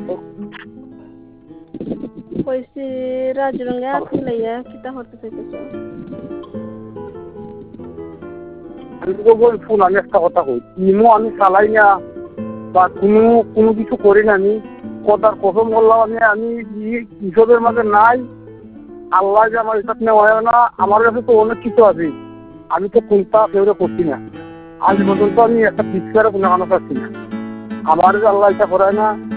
কইছি রাজুর সঙ্গে আছি লাইয়া কিতা করতে চাইতেছো? আমি তো বল ফুল আমি একটা কথা কই ইমো আমি চালাই না বা কোনো কিছু করি না আমি কথার কসম বললাম আমি কৃষকের মাঝে নাই আল্লাহ যে আমার হিসাব নেওয়া হয় না আমার কাছে তো অনেক কিছু আছে আমি তো কোনটা ফেভারে করছি না আজ পর্যন্ত আমি একটা পিছকারে কোনো কারণ পাচ্ছি না আমার যে আল্লাহ এটা করায় না